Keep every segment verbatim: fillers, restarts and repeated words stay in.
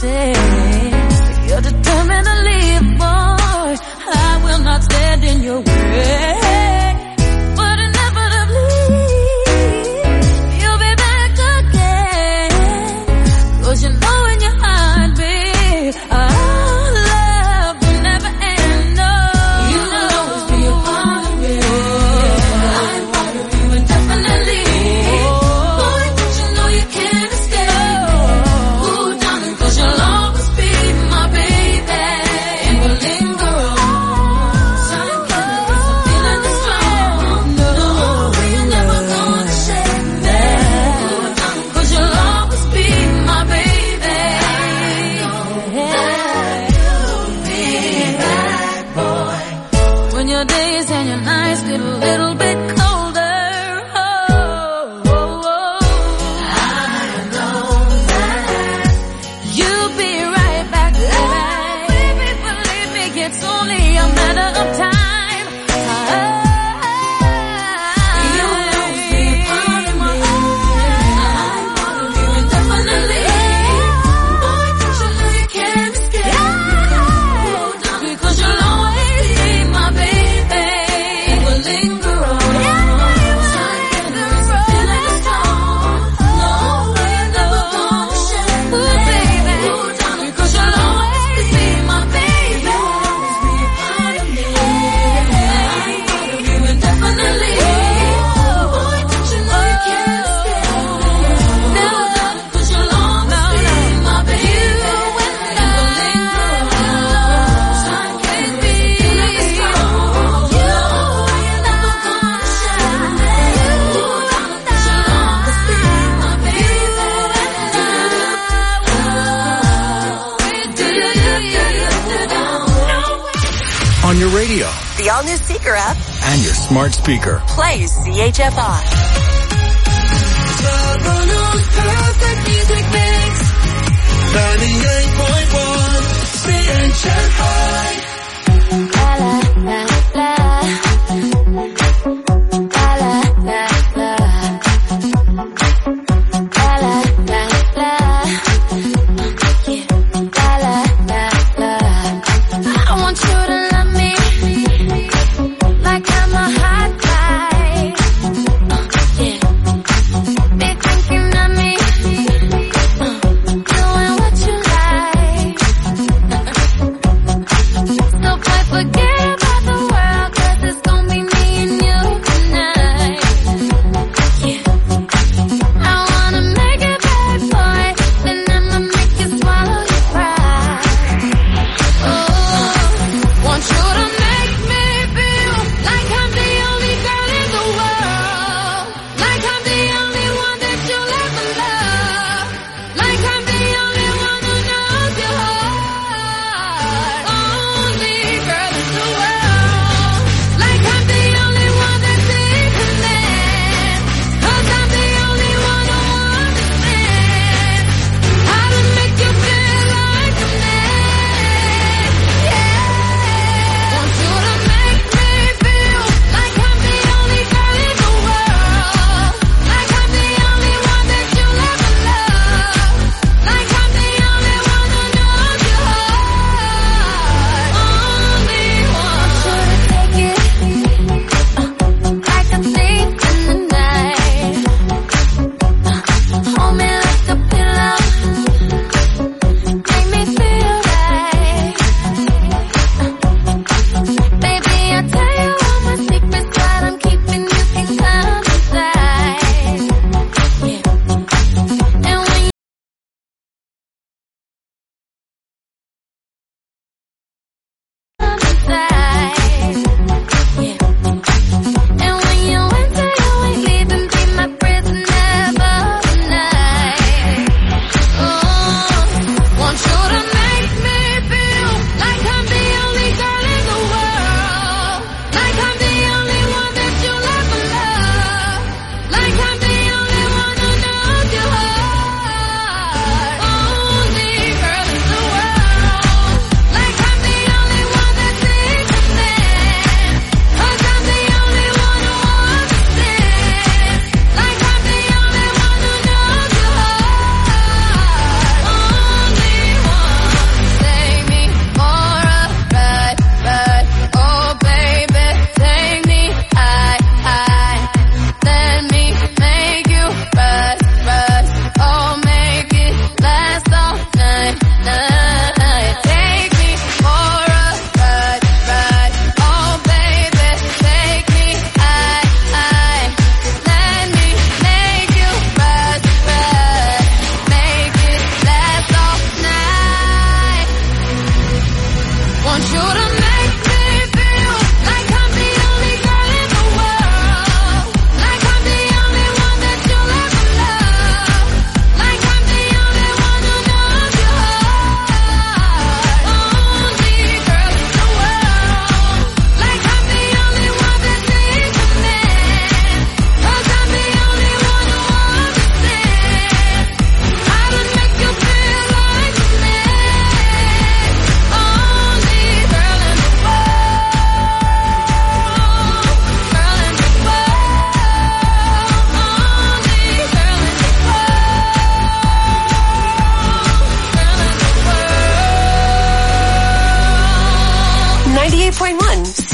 say you're determined to leave, boy. I will not stand in your way. But inevitably, you'll be back again. 'Cause you know in your heart, babe, our love will never end. No, you will always be a part of me. I'm part of you indefinitely. Boy, don't you know you can't escape. Ooh, darling, 'cause you'll always be my baby. And we'll linger on. Time can be so feeling this strong. No, we're never gonna shake that. Ooh, darling, 'cause you'll always be my baby. You'll be that boy. When your days and your nights get a little bit colder, oh, oh, oh. I know that you'll be right back there. Oh, baby, believe me, it's only a matter of time. You will always be a part of me. I'm part of you indefinitely. Boy, don't you know you can't escape. Ooh, darling, because you'll always be my baby. And we'll linger on. Time can be so feeling strong. No, we're never gonna shake. Ooh, baby. Ooh, darling, because you'll always be my baby. You'll always be a part of me. I'm part of you indefinitely. Boy, don't you know you can't escape. No, darling, 'cause you'll always be my baby. And we'll linger on. Time can be so feeling strong. You know we're never gonna shake. Ooh, darling, 'cause you'll always be my baby. On your radio The all-new Seeker app and your smart speaker. plays C H F R. Toronto's perfect music mix. ninety-eight point one C H F I. I want you to love me like I'm a hot guy. Uh, yeah. Be thinking of me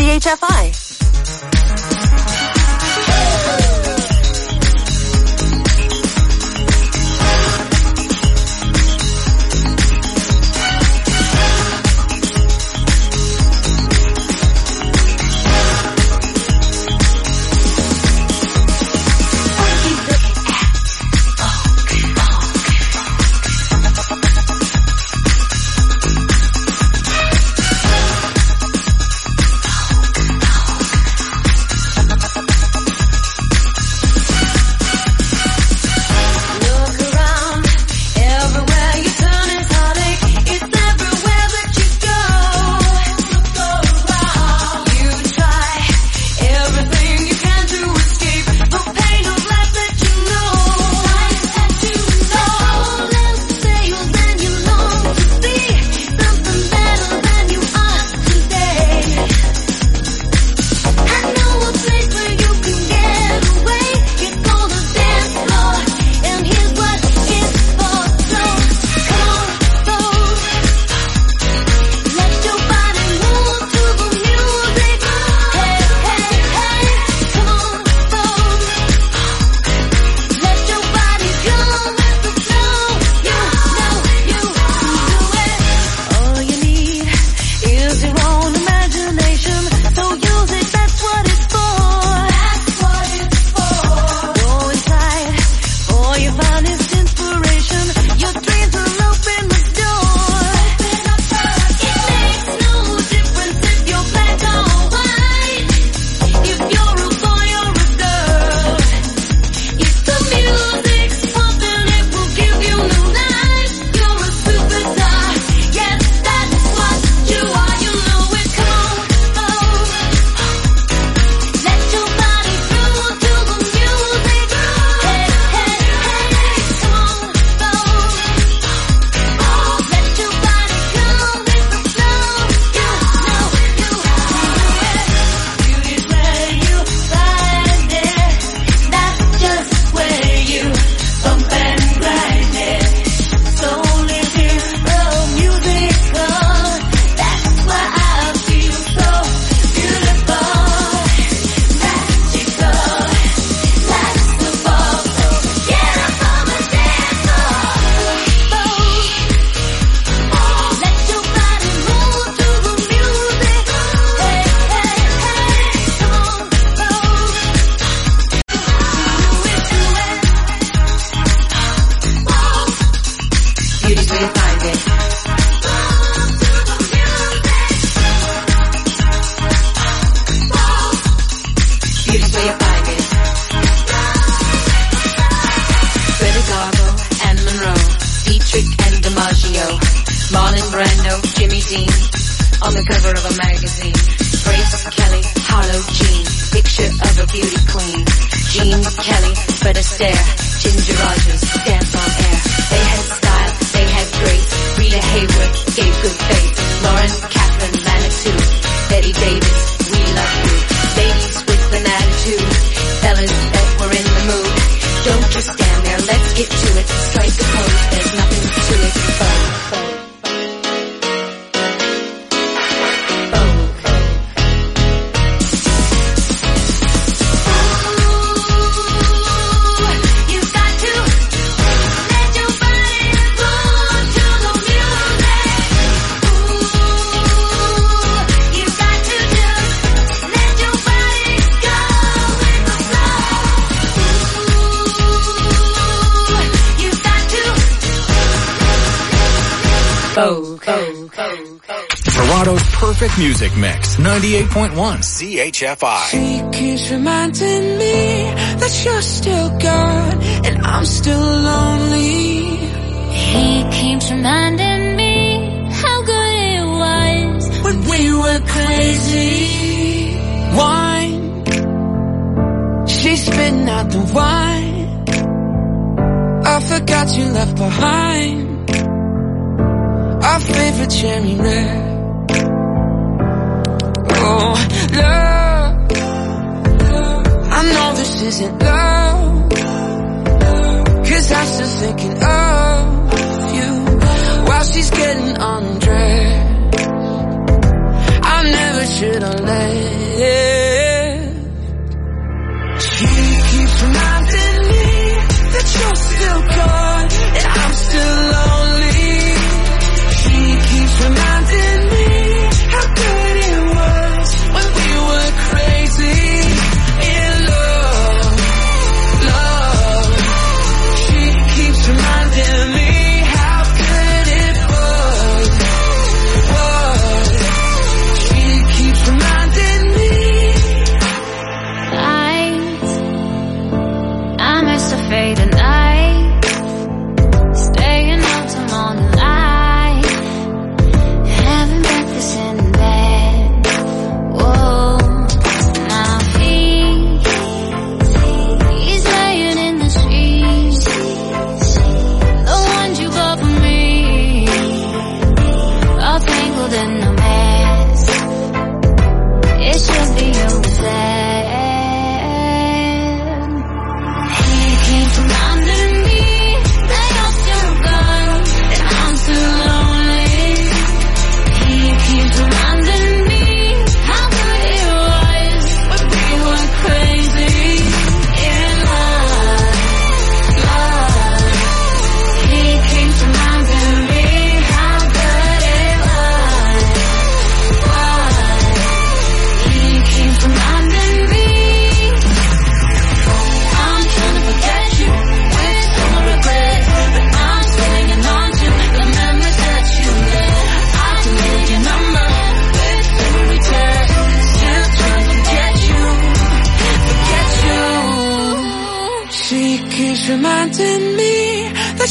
C H F I. Toronto's perfect music mix, ninety-eight point one C H F I. She keeps reminding me that you're still gone and I'm still lonely. He keeps reminding me how good it was when we were crazy. Wine, she's spitting out the wine. I forgot you left behind our favorite cherry red. Oh, love, I know this isn't love, 'cause I'm still thinking of you while she's getting undressed. I never should have let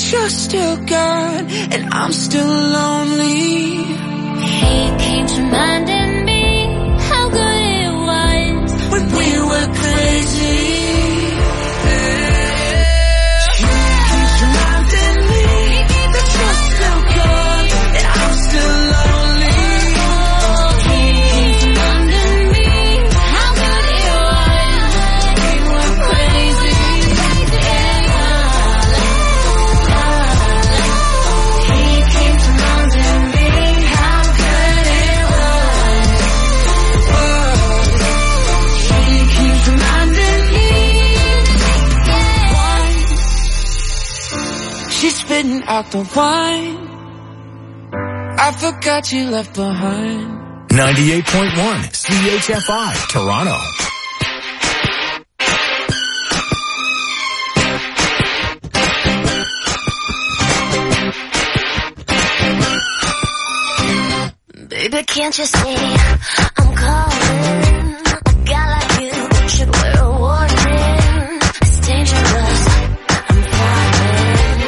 you're still gone, and I'm still lonely. He keeps reminding me how good it was when we were crazy. He keeps reminding me that you're still gone, and I'm still lonely. He keeps reminding me how good it was We were crazy. He keeps reminding me how good it was. He keeps reminding me. She's spitting out the wine I forgot you left behind. ninety-eight point one C H F I, Toronto. Baby, can't you see I'm calling? A guy like you should wear a warning. It's dangerous, I'm falling.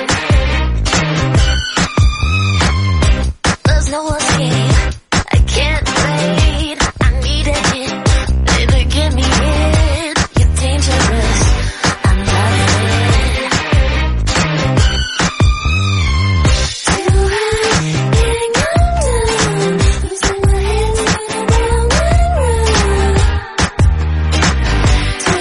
There's no escape, I can't wait. I need a hit, baby, give me it. You're dangerous, I'm loving it. Do I getting undone? Losing my head, spinning round and round. Do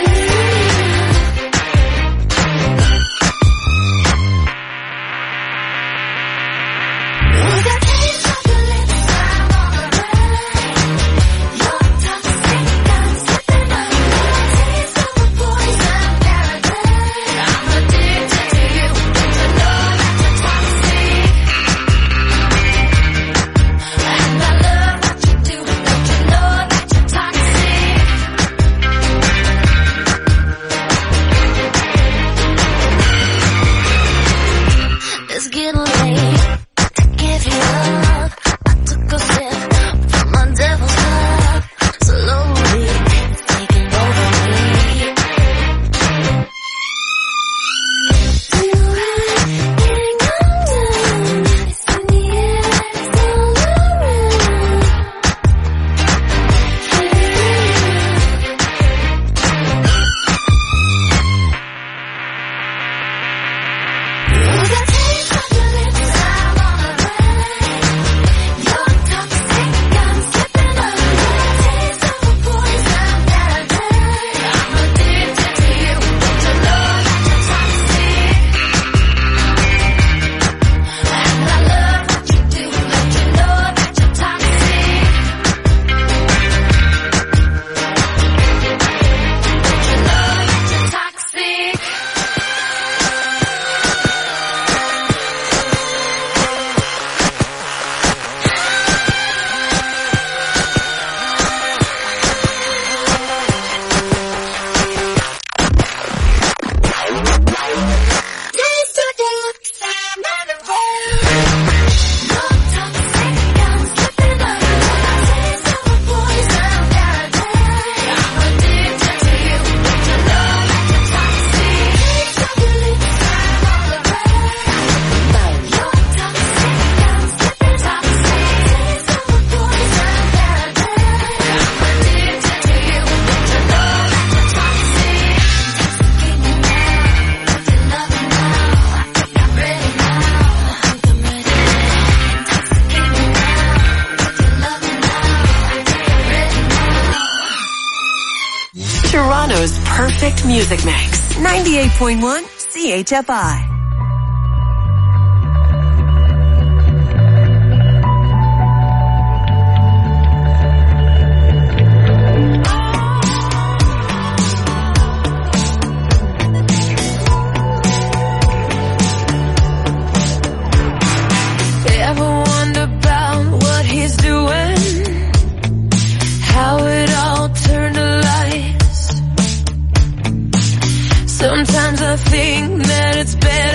you got taste of your lips, I'm on the run. Your toxic, I'm slipping under. Taste of a poison paradise. I'm addicted to you, don't you know that you're toxic? And I love what you do, don't you know that you're toxic? It's getting late to give you up. I took a sip from my devil's cup. Slowly, it's taking over me. Do you have getting undone? It's in the air, it's all around. You got taste of your lips, I'm on the run. You're toxic, I'm slipping under. Taste of a poison paradise. I'm addicted to you, don't you know that you're toxic? And I love what you do, don't you know that you're toxic? Don't you know that you're toxic? Taste of your lips, I'm on the run. You're toxic, I'm slipping under. Taste of a poison paradise. I'm addicted to you, don't you know that you're toxic? Taste of your lips, I'm on the run. You're toxic, I'm slipping toxic. Taste of a poison paradise. I'm addicted to you, don't you know that you're toxic? Intoxicate me now, if you love me now. I think I'm ready now. I think I'm ready. Intoxicate me now, if you love me now. I think I'm ready now. Toronto's perfect music mix. ninety-eight point one C H F I. Ever wonder about what he's doing? How it all turned to lies? Sometimes I think that it's better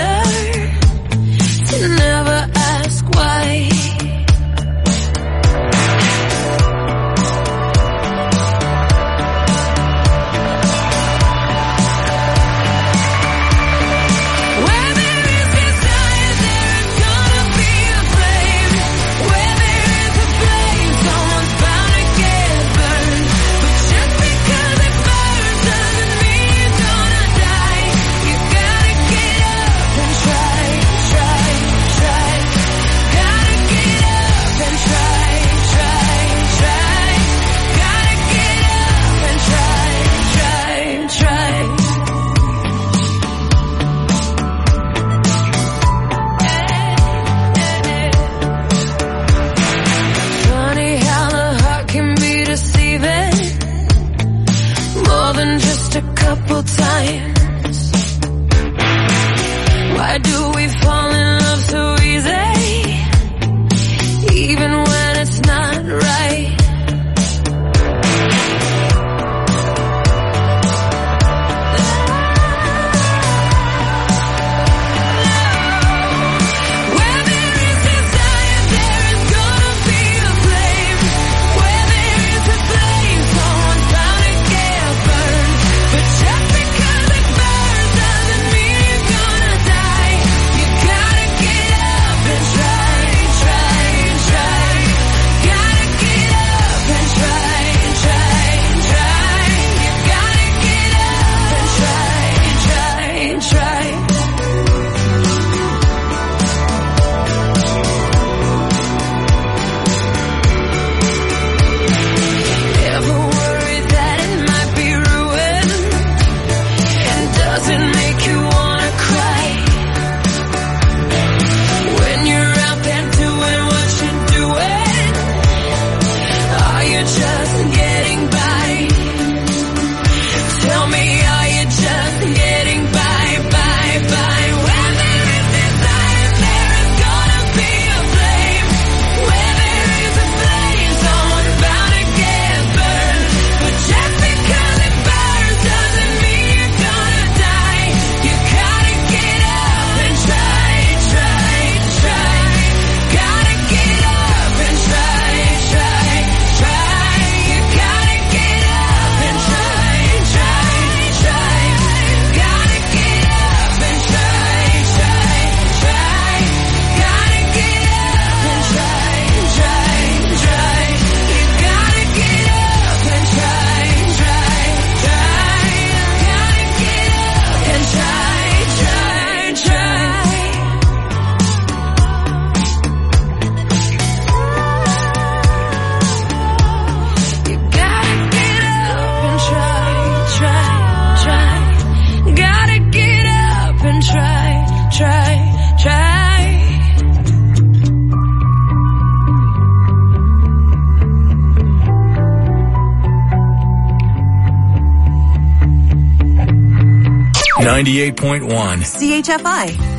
ninety-eight point one C H F I.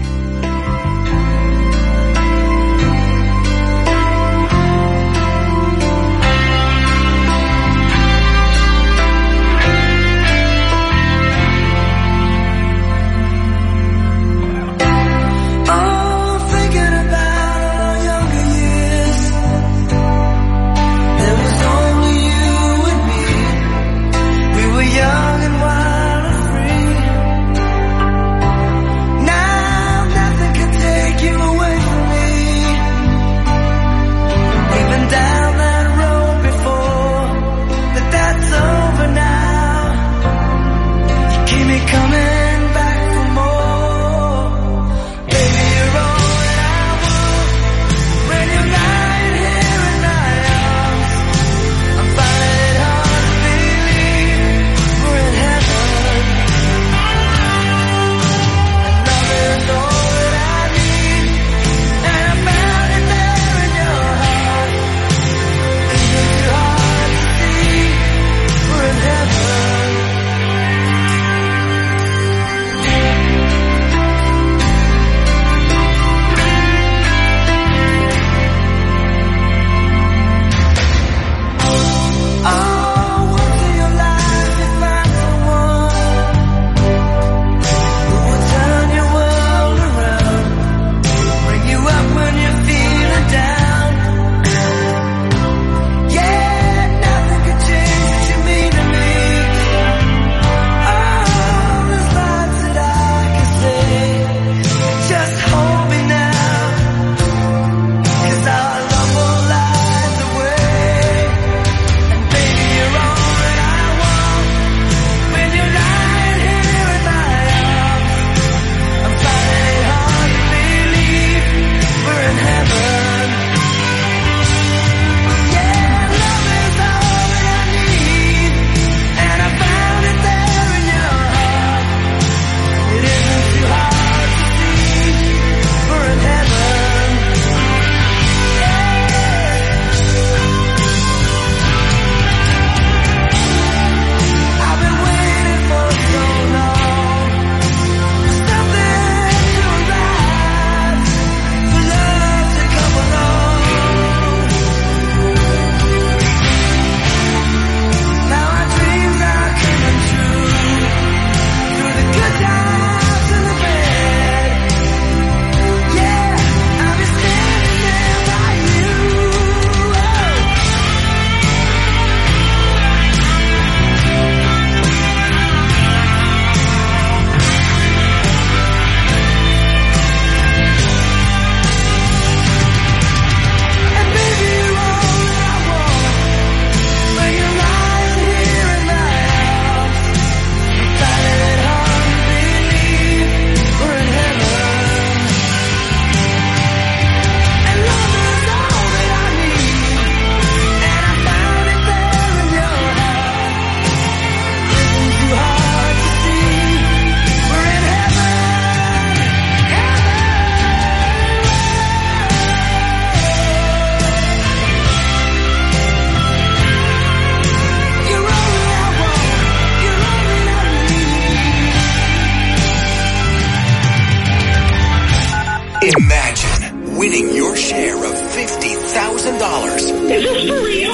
Imagine winning your share of fifty thousand dollars. Is this for real?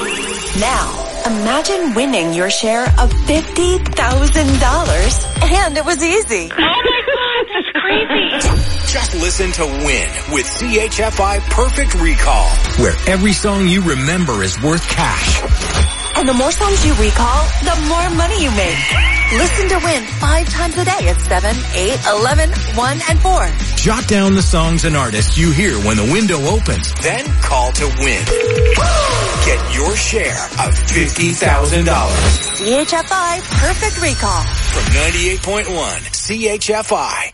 Now, imagine winning your share of fifty thousand dollars, and it was easy. Oh my God, that's crazy. Just listen to Win with C H F I Perfect Recall, where every song you remember is worth cash. And the more songs you recall, the more money you make. Listen to Win five times a day at seven, eight, eleven, one, and four. Jot down the songs and artists you hear when the window opens. Then call to Win. Get your share of fifty thousand dollars. C H F I Perfect Recall. From ninety-eight point one C H F I.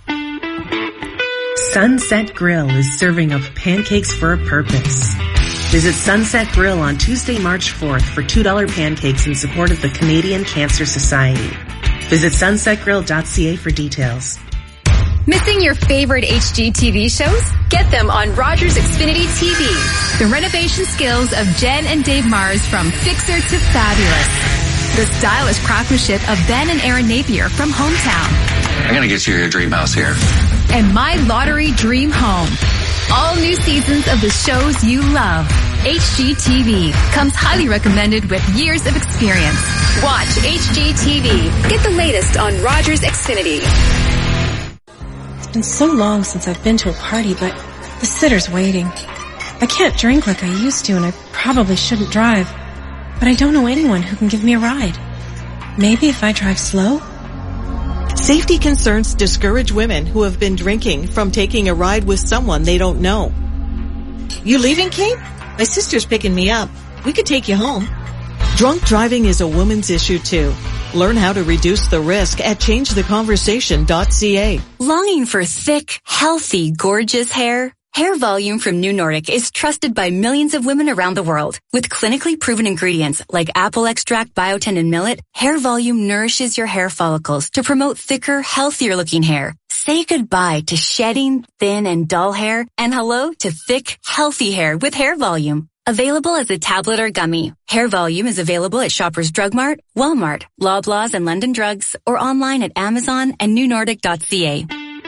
Sunset Grill is serving up pancakes for a purpose. Visit Sunset Grill on Tuesday, March fourth for two dollar pancakes in support of the Canadian Cancer Society. Visit sunset grill dot c a for details. Missing your favorite H G T V shows? Get them on Rogers Xfinity T V. The renovation skills of Jen and Dave Mars from Fixer to Fabulous. The stylish craftsmanship of Ben and Aaron Napier from Hometown. I'm gonna get you your dream house here. And My Lottery Dream Home. All new seasons of the shows you love. H G T V comes highly recommended with years of experience. Watch H G T V. Get the latest on Rogers Xfinity. It's been so long since I've been to a party, but the sitter's waiting. I can't drink like I used to, and I probably shouldn't drive. But I don't know anyone who can give me a ride. Maybe if I drive slow? Safety concerns discourage women who have been drinking from taking a ride with someone they don't know. You leaving, Kate? My sister's picking me up. We could take you home. Drunk driving is a woman's issue too. Learn how to reduce the risk at change the conversation dot c a. Longing for thick, healthy, gorgeous hair? Hair Volume from New Nordic is trusted by millions of women around the world. With clinically proven ingredients like apple extract, biotin, and millet, Hair Volume nourishes your hair follicles to promote thicker, healthier looking hair. Say goodbye to shedding, thin, and dull hair, and hello to thick, healthy hair with Hair Volume. Available as a tablet or gummy, Hair Volume is available at Shoppers Drug Mart, Walmart, Loblaws, and London Drugs, or online at Amazon and new nordic dot c a.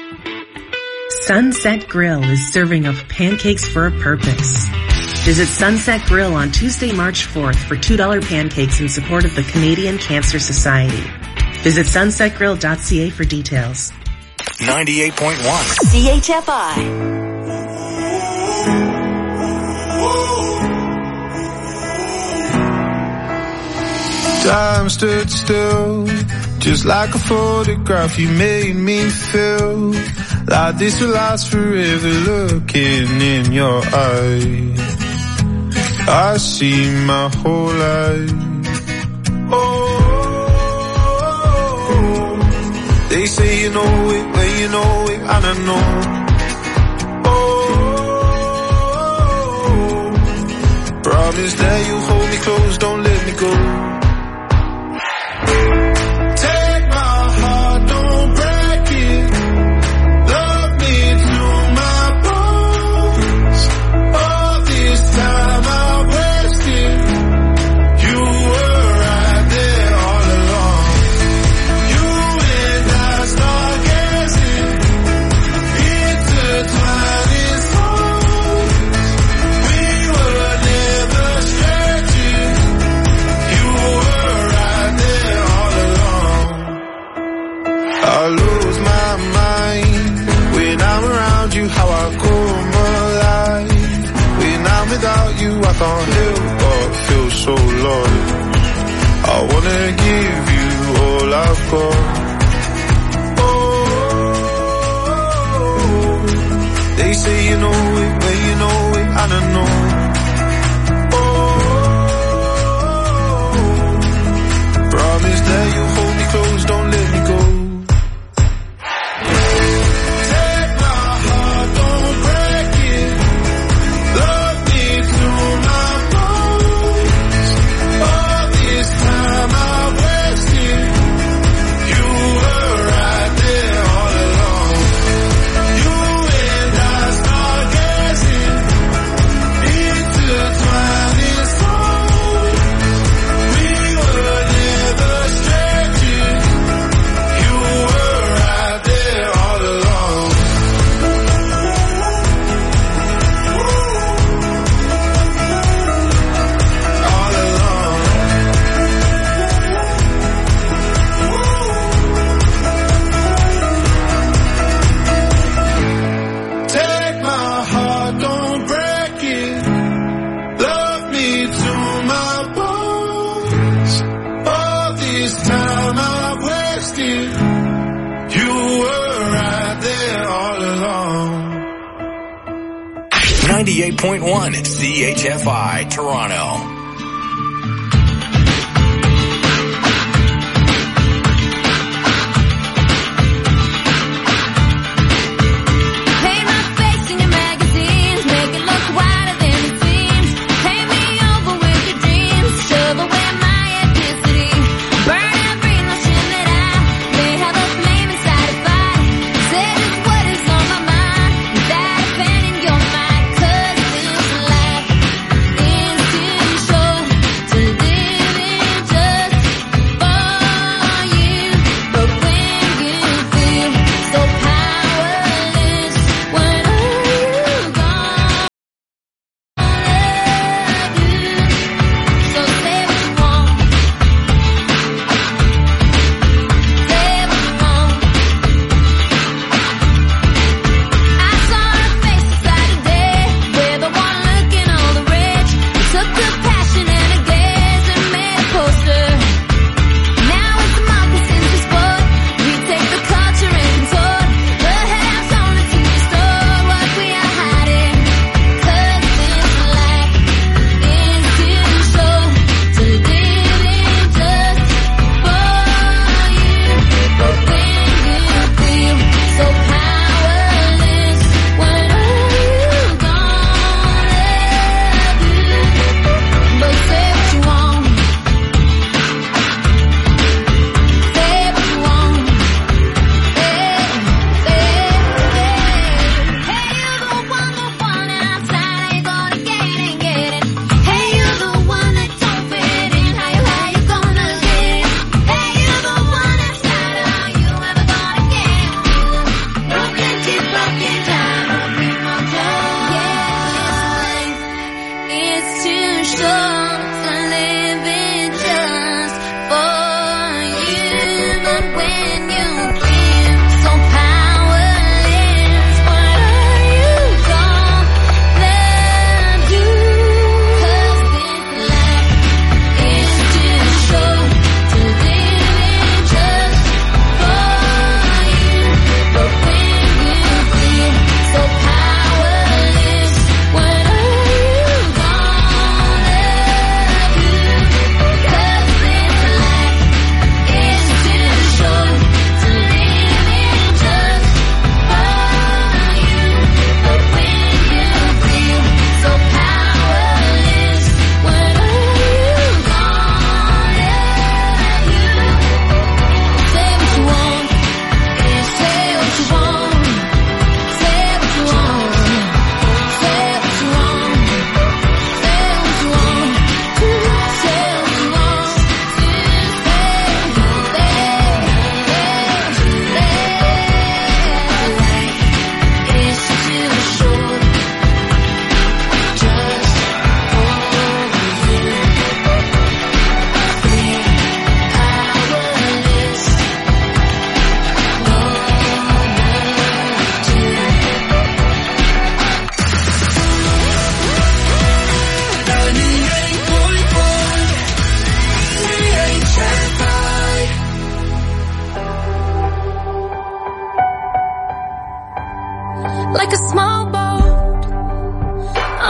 Sunset Grill is serving up pancakes for a purpose. Visit Sunset Grill on Tuesday, March fourth for two dollar pancakes in support of the Canadian Cancer Society. Visit sunset grill dot c a for details. ninety-eight point one C H F I. Time stood still, just like a photograph. You made me feel like this will last forever. Looking in your eyes, I see my whole life. Oh, they say you know it when you know it, and I know. Oh, promise that you hold me close, don't let me go. I can't help but feel so lost. I wanna give you all I've got. Oh, they say you know it when you know it, and I know. Oh, promise that you hold me close, don't let me go. ninety-eight point one C H F I, Toronto. Show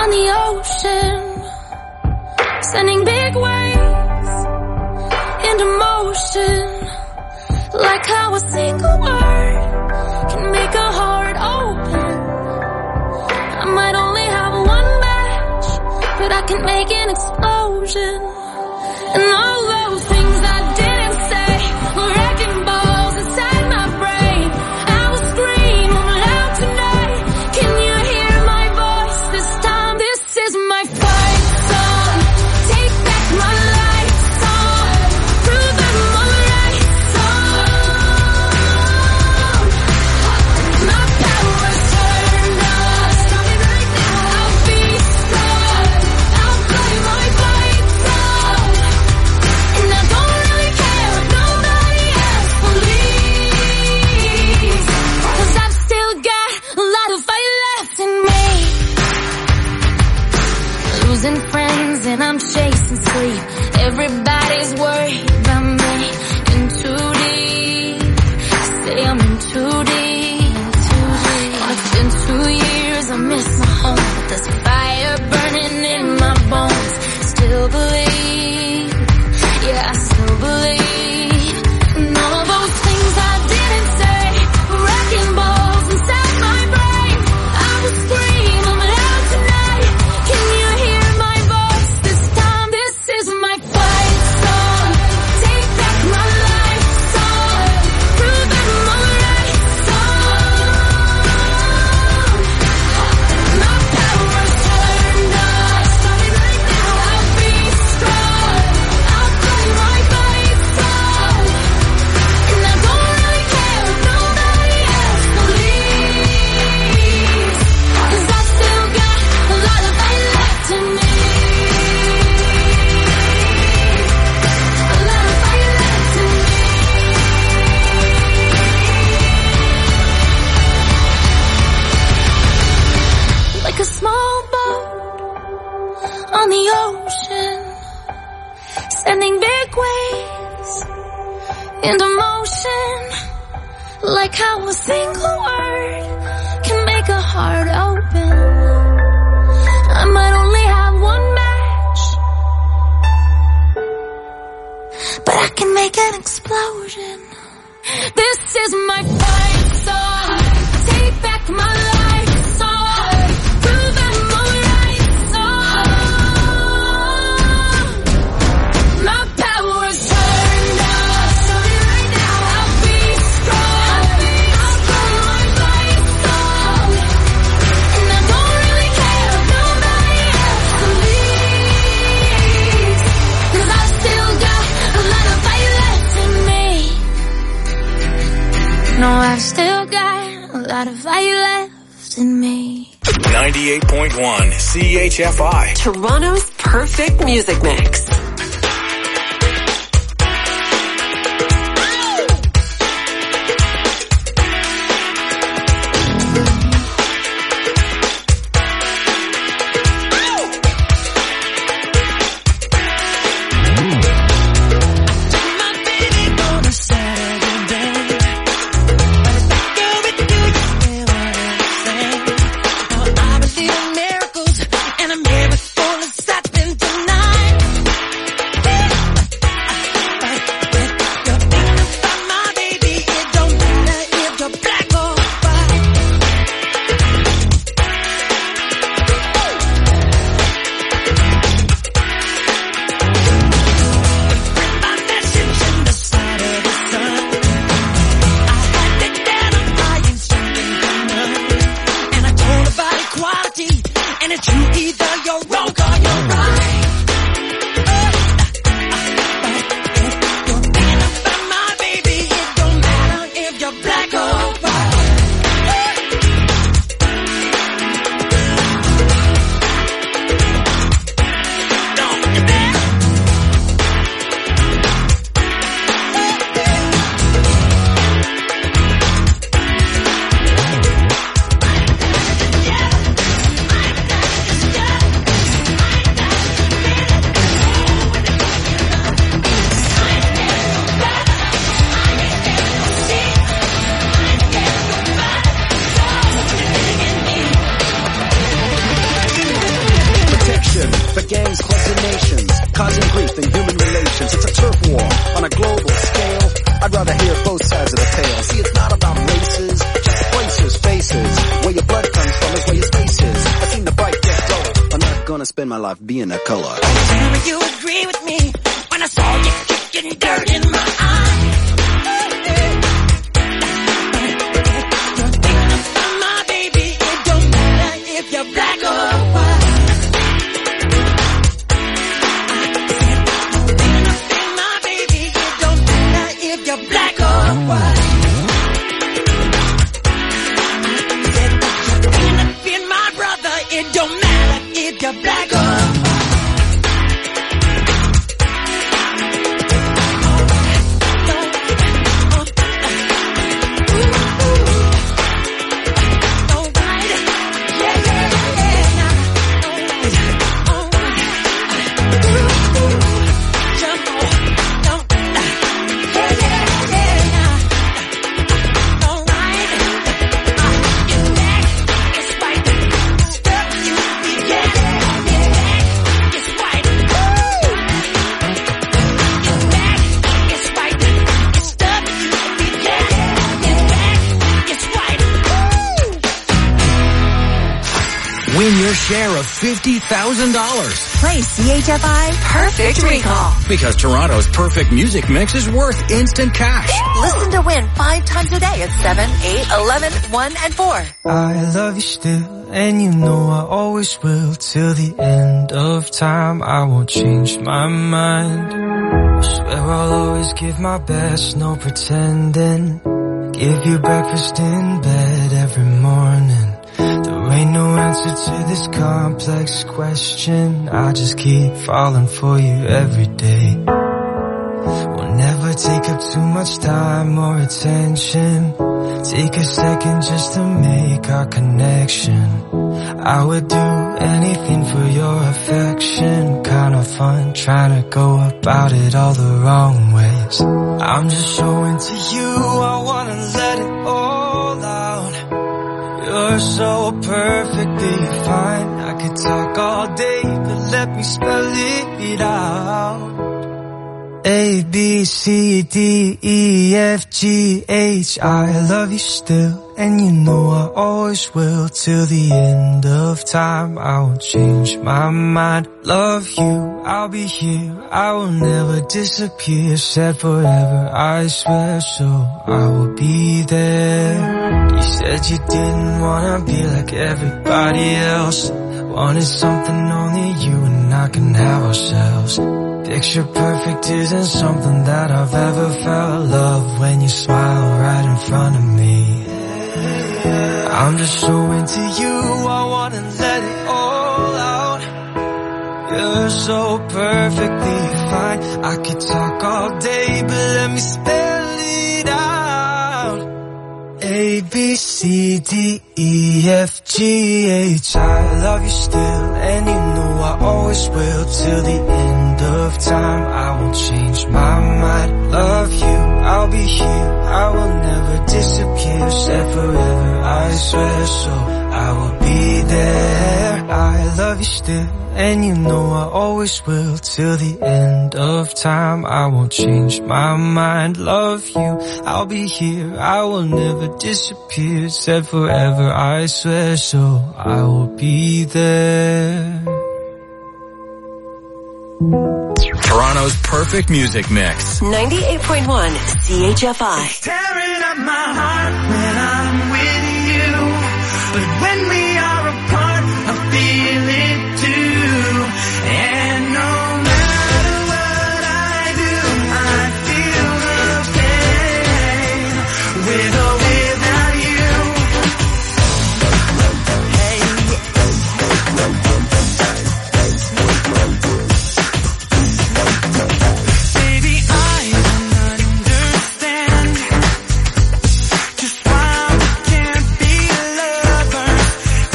on the ocean, sending big waves into motion, like how a single word can make a heart open. I might only have one match, but I can make an explosion. And all those things I didn't say were wrecking balls inside my brain. I will scream loud tonight. Can you hear my voice this time? This is my fight song. Take back my life song. Prove I'm alright song. My power's turned on. Stop it right now. I'll be strong. I'll play my fight song. And I don't really care if nobody else believes, 'cause I've still got a lot of fight left in me. Losing friends and I'm chasing sleep. Everybody's worried about me. In too deep. Say I'm in too deep. It's been two years, I miss my home, but there's a fire burning in my bones. Still believe, yeah, I still believe. And all of those things I didn't say were wrecking balls inside my brain. I will scream loud tonight. Can you hear my voice this time? This is my fight song. Take back my life song. Prove I'm alright song. My power's turned on. Stop it right now. I'll be strong. I'll play my fight song. And I don't really care if nobody else believes, 'cause I still got a lot of fight left in me. A lot of fight left in me. Like a small boat on the ocean, sending big waves into motion, like how a single word can make a heart open. I might only have one match, but I can make an explosion. This is my fight song. Take back my life song. Prove I'm alright song. My power's turned on. Stop it right now. I'll be strong. I'll play my fight song. And I don't really care if nobody else believes, 'cause I've still got a lot of fight left in me. No, I've still got a lot of fight left in me. ninety-eight point one C H F I. Toronto's perfect music mix. gangs, clubs, and nations, causing grief in human relations. It's a turf war on a global scale. I'd rather hear both sides of the tale. See, it's not about races, just places, faces. Where your blood comes from is where your space is. I've seen the bright get duller. I'm not gonna spend my life being a color. Will you agree with me when I saw you kicking dirt in my eye? If you're black or white, my baby, it don't matter if you're black or white. Being my brother, it don't matter if you're black or white. Win your share of fifty thousand dollars. Play C H F I Perfect Recall. Because Toronto's perfect music mix is worth instant cash. Listen to Win five times a day at seven, eight, eleven, one, and four. I love you still, and you know I always will. Till the end of time, I won't change my mind. I swear I'll always give my best, no pretending. Give you breakfast in bed every morning. There ain't no answer to this complex question. I just keep falling for you every day. We'll never take up too much time or attention. Take a second just to make our connection. I would do anything for your affection. Kinda fun trying to go about it all the wrong ways. I'm just showing to you I wanna let it all out. You're so perfectly fine. I could talk all day, but let me spell it out. A, B, C, D, E, F, G, H. I love you still, and you know I always will. Till the end of time, I won't change my mind. Love you, I'll be here, I will never disappear. Said forever, I swear, so I will be there. You said you didn't wanna be like everybody else. Wanted something only you and I can have ourselves. Picture perfect isn't something that I've ever felt. Love when you smile right in front of me. I'm just so into you, I wanna let it all out. You're so perfectly fine. I could talk all day, but let me spell it out. A, B, C, D, E, F, G, H. I love you still, and you know I always will. Till the end of time, I won't change my mind. Love you, I'll be here, I will never disappear. Said forever, I swear, so I will be there. I love you still, and you know I always will. Till the end of time, I won't change my mind. Love you, I'll be here, I will never disappear. Said forever, I swear, so I will be there. Toronto's perfect music mix. ninety-eight point one C H F I. Tearing up my heart when I'm with you, but when we are apart, I feel it too. And no matter what I do, I feel the pain with or without you. Hey, baby, I don't understand just why we can't be lovers.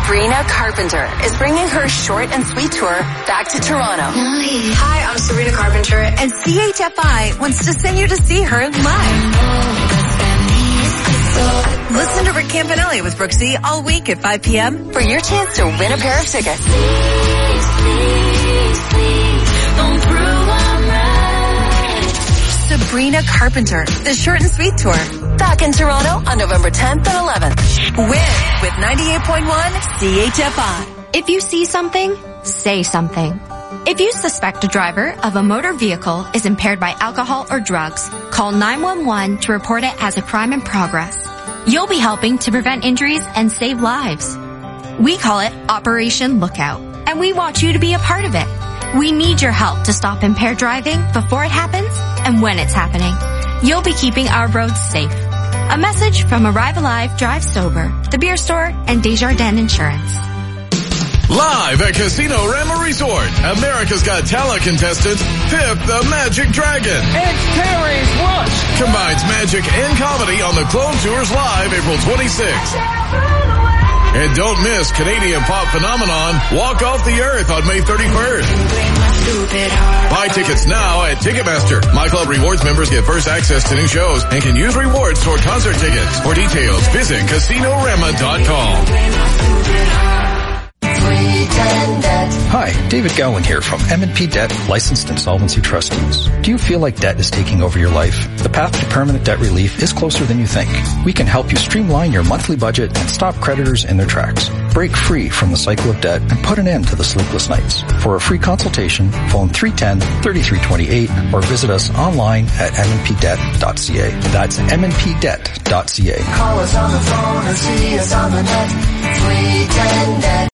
Sabrina Carpenter is bringing her short and sweet tour back to Toronto. Hi, I'm Sabrina Carpenter, and C H F I wants to send you to see her live. Listen to Rick Campanelli with Brooksy all week at five p.m. for your chance to win a pair of tickets. Please, please, please, don't prove I'm right. Sabrina Carpenter, the short and sweet tour. Back in Toronto on November tenth and eleventh. Win with ninety-eight point one C H F I. If you see something, say something. If you suspect a driver of a motor vehicle is impaired by alcohol or drugs, call nine one one to report it as a crime in progress. You'll be helping to prevent injuries and save lives. We call it Operation Lookout, and we want you to be a part of it. We need your help to stop impaired driving before it happens and when it's happening. You'll be keeping our roads safe. A message from Arrive Alive, Drive Sober, the Beer Store, and Desjardins Insurance. Live at Casino Rama Resort, America's Got Talent contestant Pip the Magic Dragon. It's Terry's Rush. Combines magic and comedy on the Clone Tours Live April twenty-sixth. And don't miss Canadian pop phenomenon Walk Off the Earth on May thirty-first. Buy tickets now at Ticketmaster. My Club Rewards members get first access to new shows and can use rewards toward concert tickets. For details, visit casino rama dot com. Hi, David Gowan here from M and P Debt, licensed insolvency trustees. Do you feel like debt is taking over your life? The path to permanent debt relief is closer than you think. We can help you streamline your monthly budget and stop creditors in their tracks. Break free from the cycle of debt and put an end to the sleepless nights. For a free consultation, phone three one zero, three three two eight or visit us online at m n p debt dot c a. That's m n p debt dot c a. Call us on the phone or see us on the net. three ten debt.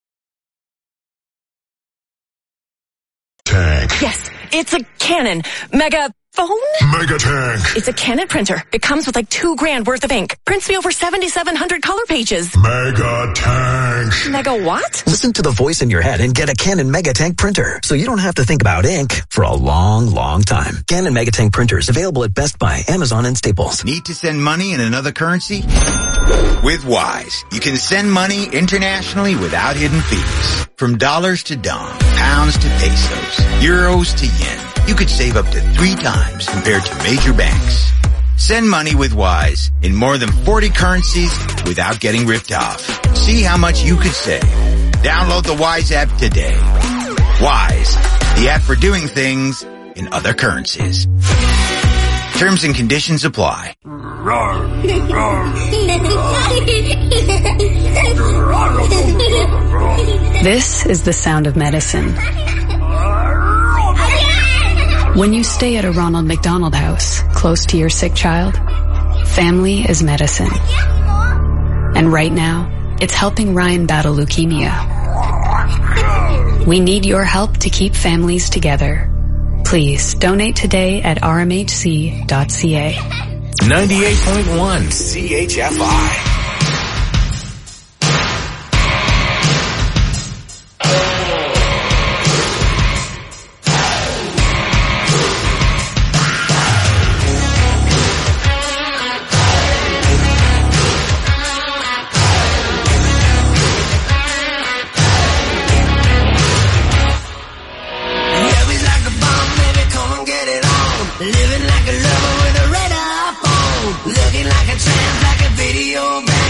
Tank. Yes, it's a Canon Mega phone? Mega Tank. It's a Canon printer. It comes with like two grand worth of ink. Prints me over seventy-seven hundred color pages. Mega Tank. Mega what? Listen to the voice in your head and get a Canon Mega Tank printer so you don't have to think about ink for a long, long time. Canon Mega Tank printers available at Best Buy, Amazon, and Staples. Need to send money in another currency? With Wise, you can send money internationally without hidden fees. From dollars to dong, pounds to pesos, euros to yen, you could save up to three times compared to major banks. Send money with Wise in more than forty currencies without getting ripped off. See how much you could save. Download the Wise app today. Wise, the app for doing things in other currencies. Terms and conditions apply. This is the sound of medicine. When you stay at a Ronald McDonald House, close to your sick child, family is medicine. And right now, it's helping Ryan battle leukemia. We need your help to keep families together. Please donate today at r m h c dot c a. ninety-eight point one C H F I. Living like a lover with a red iPhone. Looking like a tramp, like a video band.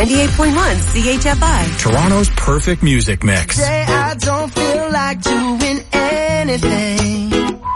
ninety-eight point one C H F I. Toronto's perfect music mix. Say I don't feel like doing anything.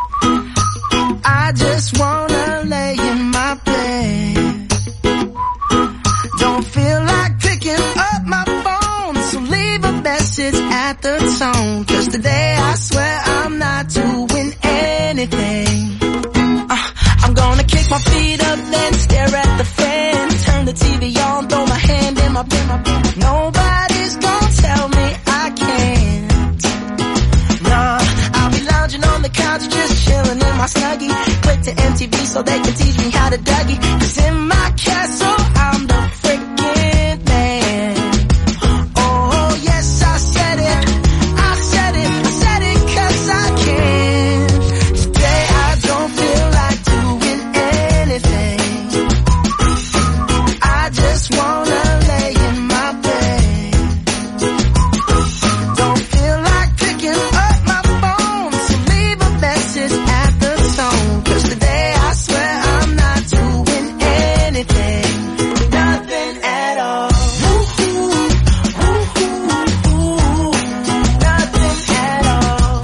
I just wanna lay in my bed. Don't feel like picking up my phone, so leave a message at the tone. Cause today I swear I'm not doing anything. Uh, I'm gonna kick my feet up, then stare at the fan. Turn the T V on, throw my hand in my bin. Nobody's gonna tell me I can't. Nah, I'll be lounging on the couch, just chilling in my Snuggie. Click to M T V so they can teach me how to Dougie. Cause in my castle, I'm the freaking man. Oh, yes, I said it. I said it. I said it cause I can. Today I don't feel like doing anything. I just wanna lay in my bed. Don't feel like picking up my phone, so leave a message at the tone. Cause today I swear I'm not doing anything. Nothing at all. Nothing at all.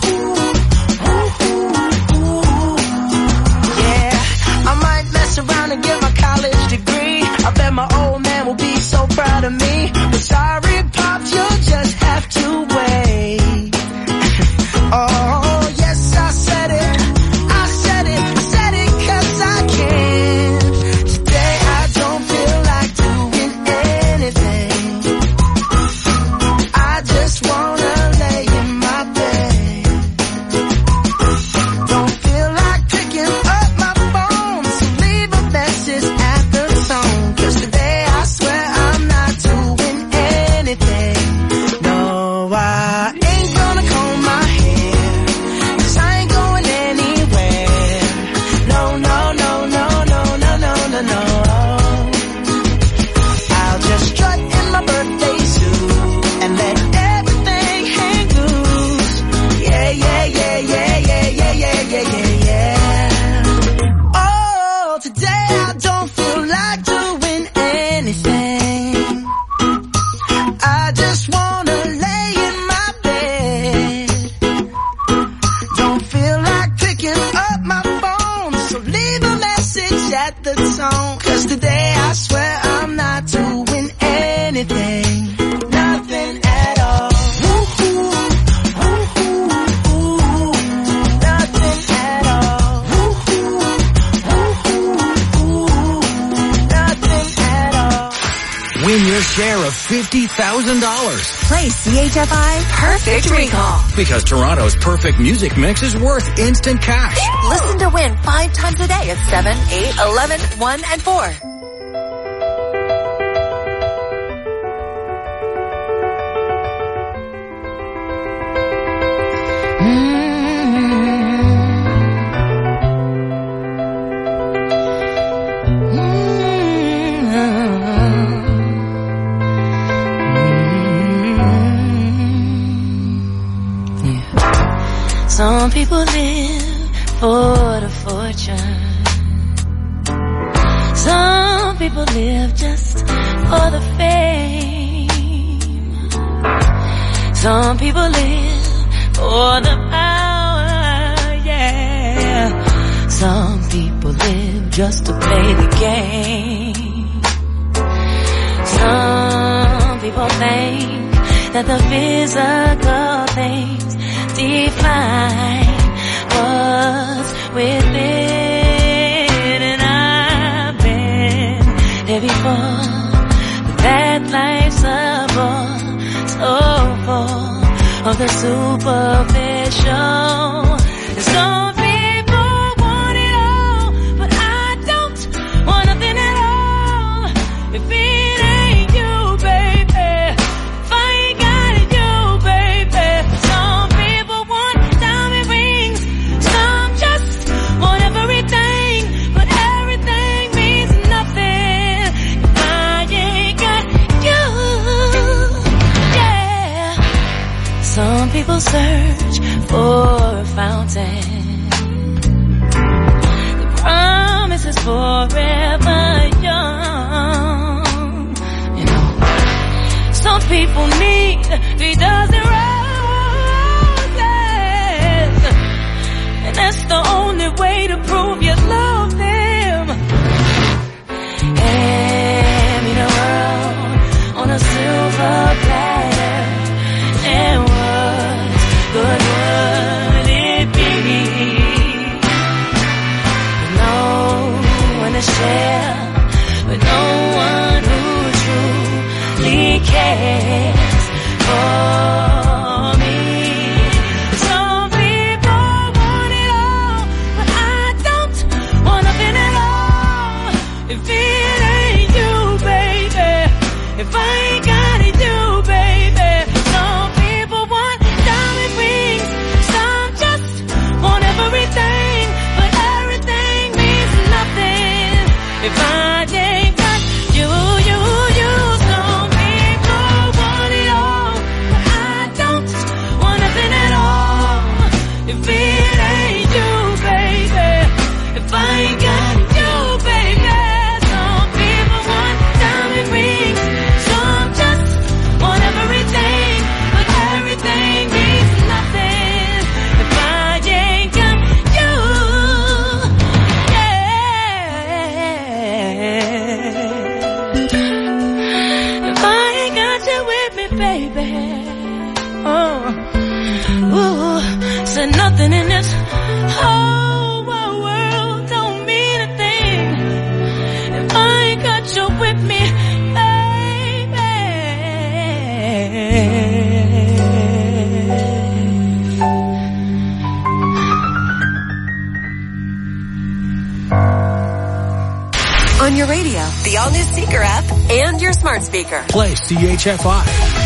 Yeah, I might mess around and get my college degree. I bet my old man will be so proud of me. But sorry, Pops, you'll just have to wait. Oh, yes, I said it. I said it. I said it cause I can. Today I don't feel like doing anything. I just wanna lay in my bed. Don't feel like picking up my phone, so leave a message at the tone. Cause today I swear I'm not doing anything. No, I ain't gonna comb my hair, cause I ain't going anywhere. No, no, no, no, no, no, no, no, no. I'll just strut in my birthday suit and let everything hang loose. Yeah, yeah, yeah, yeah, yeah, yeah, yeah, yeah, yeah, yeah. Oh, today I don't feel like doing anything. I just wanna lay in my bed. Don't feel like picking up my phone, so leave a message at the tone. Cause today I swear I'm not doing anything. Nothing at all. Nothing at all. Nothing at all. Win your share of fifty thousand dollars. Play C H F I Perfect Recall. Because Toronto's perfect music mix is worth instant cash. Listen to Win five times a day at seven, eight, eleven, one, and four. Some people live for the fortune. Some people live just for the fame. Some people live for the power, yeah. Some people live just to play the game. Some people think that the physical things define what's within, and I've been there before. But that life's a bore, so full of the superficial. And some people want it all, but I don't want nothing at all. If it ain't you, baby, if I ain't got it, you, baby. Some people want diamond rings, some just want everything, but everything means nothing if I ain't got you. Yeah. Some people search for a fountain. The promise is forever young, and people need three dozen roses, and that's the only way to prove you love them. Hand me the world on a silver platter, and what good would it be? No one to share, but no one who truly cares for me. Some people want it all, but I don't want nothing at all. If it ain't you, baby, if I ain't got it, you, baby. Some people want diamond rings, some just want everything, but everything means nothing if I ain't got you, you, you. Some people want it all, but I don't want nothing at all. If it ain't you, baby, if I ain't got you, baby. Some people want diamond rings, some just want everything, but everything means nothing if I ain't got you. Yeah. If I ain't got you with me, baby. Oh, ooh, said nothing in this whole wide world don't mean a thing if I ain't got you with me, On your radio, the all-new Seeker app, and your smart speaker. Play C H F I.